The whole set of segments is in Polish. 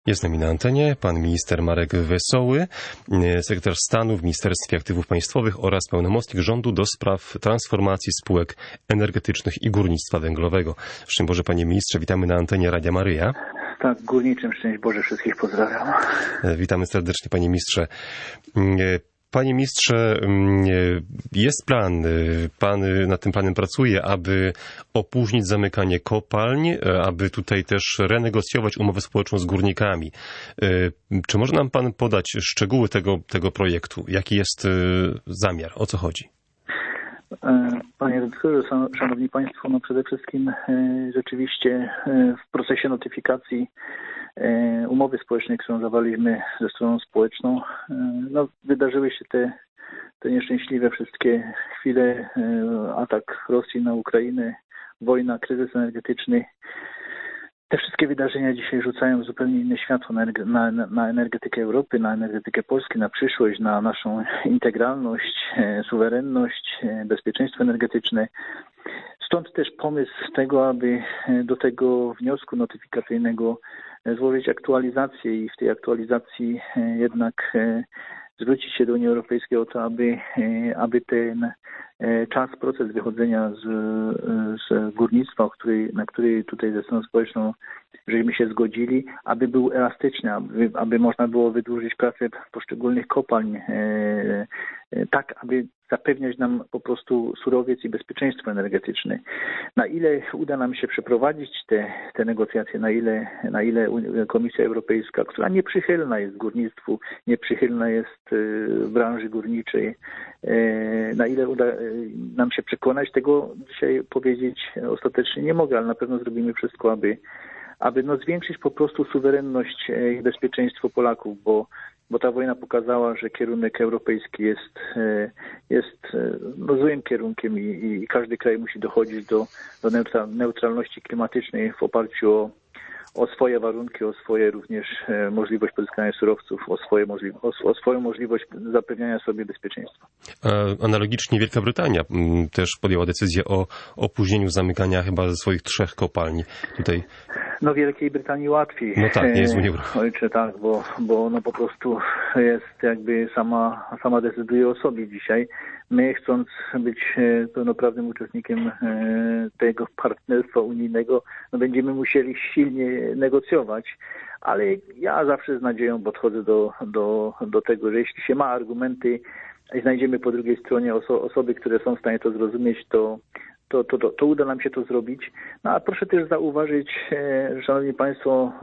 Jest z nami na antenie pan minister Marek Wesoły, sekretarz stanu w Ministerstwie Aktywów Państwowych oraz pełnomocnik rządu do spraw transformacji spółek energetycznych i górnictwa węglowego. Szczęść Boże, panie ministrze, witamy na antenie Radia Maryja. Tak, górniczym szczęść Boże, wszystkich pozdrawiam. Witamy serdecznie, panie ministrze. Panie ministrze, jest plan, pan nad tym planem pracuje, aby opóźnić zamykanie kopalń, aby tutaj też renegocjować umowę społeczną z górnikami. Czy może nam pan podać szczegóły tego projektu? Jaki jest zamiar? O co chodzi? Panie redaktorze, szanowni państwo, no przede wszystkim rzeczywiście w procesie notyfikacji umowy społecznej, którą zawarliśmy ze stroną społeczną, no, wydarzyły się te nieszczęśliwe wszystkie chwile, atak Rosji na Ukrainę, wojna, kryzys energetyczny. Te wszystkie wydarzenia dzisiaj rzucają zupełnie inne światło na energetykę Europy, na energetykę Polski, na przyszłość, na naszą integralność, suwerenność, bezpieczeństwo energetyczne. Stąd też pomysł tego, aby do tego wniosku notyfikacyjnego złożyć aktualizację i w tej aktualizacji jednak zwrócić się do Unii Europejskiej o to, aby ten proces wychodzenia z górnictwa, na który tutaj ze stroną społeczną żeśmy się zgodzili, aby był elastyczny, aby można było wydłużyć pracę poszczególnych kopalń, tak aby zapewniać nam po prostu surowiec i bezpieczeństwo energetyczne. Na ile uda nam się przeprowadzić te negocjacje, na ile Komisja Europejska, która nieprzychylna jest górnictwu, nieprzychylna jest w branży górniczej, na ile uda nam się przekonać, tego dzisiaj powiedzieć ostatecznie nie mogę, ale na pewno zrobimy wszystko, aby zwiększyć po prostu suwerenność i bezpieczeństwo Polaków, bo ta wojna pokazała, że kierunek europejski jest złym kierunkiem i każdy kraj musi dochodzić do neutralności klimatycznej w oparciu o swoje warunki, o swoje również możliwość pozyskania surowców, o swoją możliwość zapewniania sobie bezpieczeństwa. Analogicznie Wielka Brytania też podjęła decyzję o opóźnieniu zamykania chyba ze swoich 3 kopalni. Tutaj. No Wielkiej Brytanii łatwiej. No tak, nie jest Unii Europejskiej. Ojcze, tak, bo no po prostu jest jakby sama decyduje o sobie dzisiaj. My, chcąc być pełnoprawnym uczestnikiem tego partnerstwa unijnego, no będziemy musieli silnie negocjować, ale ja zawsze z nadzieją podchodzę do tego, że jeśli się ma argumenty i znajdziemy po drugiej stronie osoby, które są w stanie to zrozumieć, to uda nam się to zrobić. No a proszę też zauważyć, szanowni państwo,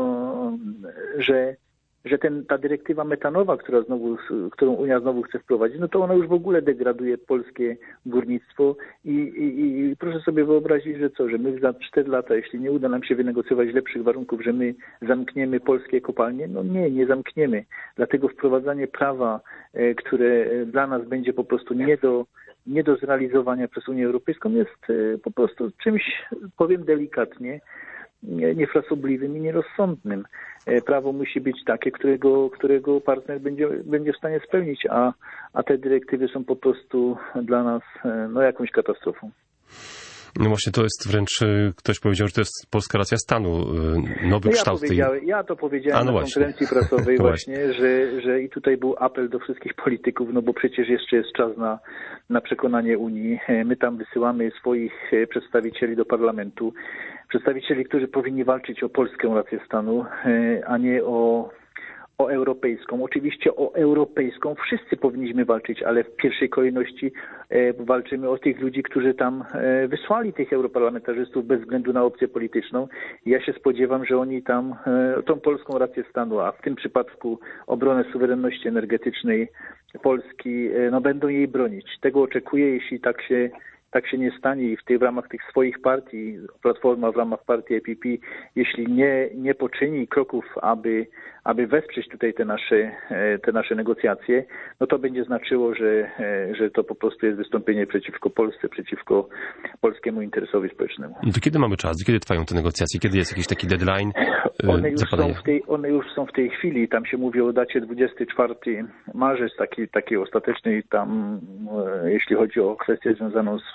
że ta dyrektywa metanowa, którą Unia znowu chce wprowadzić, no to ona już w ogóle degraduje polskie górnictwo i proszę sobie wyobrazić, że my za 4 lata, jeśli nie uda nam się wynegocjować lepszych warunków, że my zamkniemy polskie kopalnie, no nie zamkniemy. Dlatego wprowadzanie prawa, które dla nas będzie po prostu nie do zrealizowania przez Unię Europejską, jest po prostu czymś, powiem delikatnie, niefrasobliwym i nierozsądnym. Prawo musi być takie, którego partner będzie w stanie spełnić, a te dyrektywy są po prostu dla nas jakąś katastrofą. No właśnie to jest wręcz, ktoś powiedział, że to jest polska racja stanu, nowy kształt tej... Ja to powiedziałem na konferencji prasowej właśnie, że i tutaj był apel do wszystkich polityków, no bo przecież jeszcze jest czas na przekonanie Unii. My tam wysyłamy swoich przedstawicieli do parlamentu, przedstawicieli, którzy powinni walczyć o polską rację stanu, a nie o europejską. Oczywiście o europejską wszyscy powinniśmy walczyć, ale w pierwszej kolejności walczymy o tych ludzi, którzy tam wysłali tych europarlamentarzystów bez względu na opcję polityczną. Ja się spodziewam, że oni tam tą polską rację stanu, a w tym przypadku obronę suwerenności energetycznej Polski, będą jej bronić. Tego oczekuję, jeśli tak się nie stanie i w ramach tych swoich partii, Platforma w ramach partii EPP, jeśli nie poczyni kroków, aby wesprzeć tutaj te nasze negocjacje, no to będzie znaczyło, że to po prostu jest wystąpienie przeciwko Polsce, przeciwko polskiemu interesowi społecznemu. No to kiedy mamy czas? Kiedy trwają te negocjacje? Kiedy jest jakiś taki deadline? One już są w tej chwili. Tam się mówi o dacie 24 marzec, takiej ostatecznej tam, jeśli chodzi o kwestię związaną z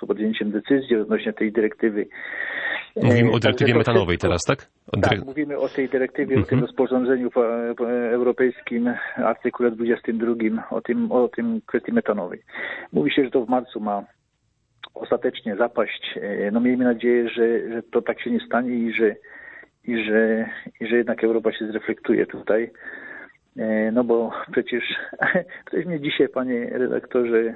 podjęciem decyzji odnośnie tej dyrektywy. Mówimy o dyrektywie metanowej teraz, tak? Tak, mówimy o tej dyrektywie, o tym rozporządzeniu europejskim, artykule 22, o tym kwestii metanowej. Mówi się, że to w marcu ma ostatecznie zapaść. No miejmy nadzieję, że to tak się nie stanie i że jednak Europa się zreflektuje tutaj. No bo przecież ktoś mnie dzisiaj, panie redaktorze,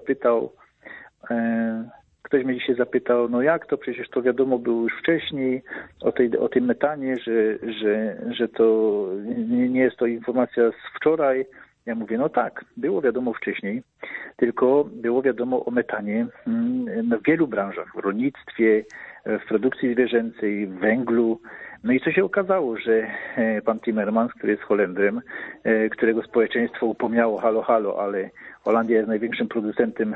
zapytał, no jak to, przecież to wiadomo było już wcześniej o tym metanie, że to nie jest to informacja z wczoraj. Ja mówię, no tak, było wiadomo wcześniej, tylko było wiadomo o metanie w wielu branżach, w rolnictwie, w produkcji zwierzęcej, w węglu. No i co się okazało, że pan Timmermans, który jest Holendrem, którego społeczeństwo upomniało halo, ale Holandia jest największym producentem,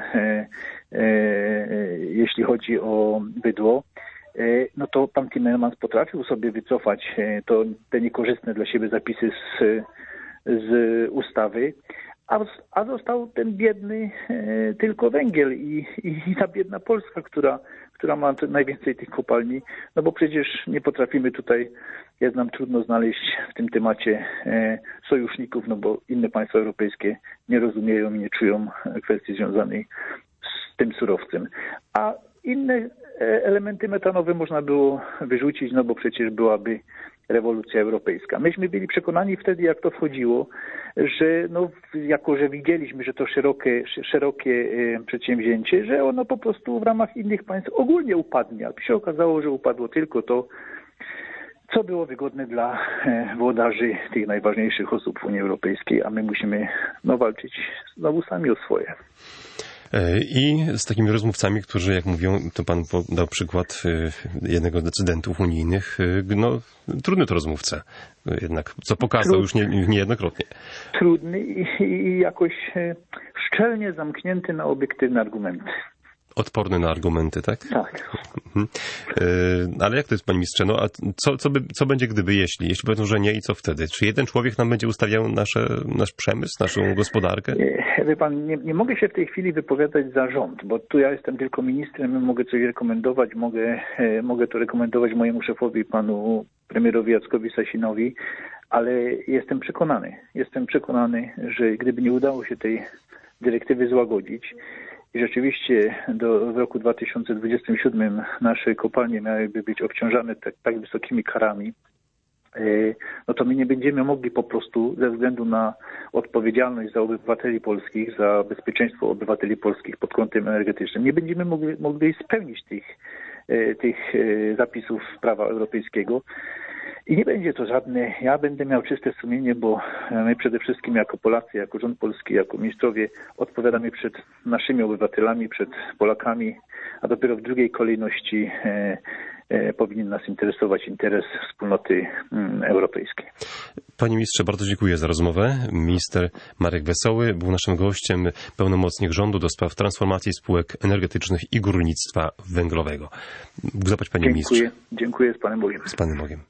jeśli chodzi o bydło, no to pan Timmermans potrafił sobie wycofać te niekorzystne dla siebie zapisy z ustawy, a został ten biedny tylko węgiel i ta biedna Polska, która ma najwięcej tych kopalni, no bo przecież nie potrafimy tutaj, jest nam trudno znaleźć w tym temacie sojuszników, no bo inne państwa europejskie nie rozumieją i nie czują kwestii związanej z tym surowcem. A inne elementy metanowe można było wyrzucić, no bo przecież byłaby rewolucja europejska. Myśmy byli przekonani wtedy, jak to wchodziło, że no, jako że widzieliśmy, że to szerokie przedsięwzięcie, że ono po prostu w ramach innych państw ogólnie upadnie. A się okazało, że upadło tylko to, co było wygodne dla włodarzy tych najważniejszych osób w Unii Europejskiej, a my musimy walczyć znowu sami o swoje. I z takimi rozmówcami, którzy, jak mówią, to pan podał przykład jednego z decydentów unijnych, no trudny to rozmówca jednak, co pokazał już niejednokrotnie. Trudny i jakoś szczelnie zamknięty na obiektywne argumenty. Odporny na argumenty, tak? Tak. Ale jak to jest, panie ministrze? No a co będzie gdyby, jeśli powiedzą, że nie i co wtedy? Czy jeden człowiek nam będzie ustawiał nasz przemysł, naszą gospodarkę? Wie pan, nie mogę się w tej chwili wypowiadać za rząd, bo tu ja jestem tylko ministrem, mogę coś rekomendować, mogę to rekomendować mojemu szefowi, panu premierowi Jackowi Sasinowi, ale jestem przekonany, że gdyby nie udało się tej dyrektywy złagodzić, i rzeczywiście w roku 2027 nasze kopalnie miałyby być obciążane tak wysokimi karami, no to my nie będziemy mogli po prostu ze względu na odpowiedzialność za obywateli polskich, za bezpieczeństwo obywateli polskich pod kątem energetycznym, nie będziemy mogli spełnić tych zapisów prawa europejskiego. I nie będzie to żadne, ja będę miał czyste sumienie, bo my przede wszystkim jako Polacy, jako rząd polski, jako ministrowie odpowiadamy przed naszymi obywatelami, przed Polakami, a dopiero w drugiej kolejności powinien nas interesować interes wspólnoty europejskiej. Panie ministrze, bardzo dziękuję za rozmowę. Minister Marek Wesoły był naszym gościem, pełnomocnik rządu do spraw transformacji spółek energetycznych i górnictwa węglowego. Zapłać, panie ministrze. Dziękuję, z Panem Bogiem. Z Panem Bogiem.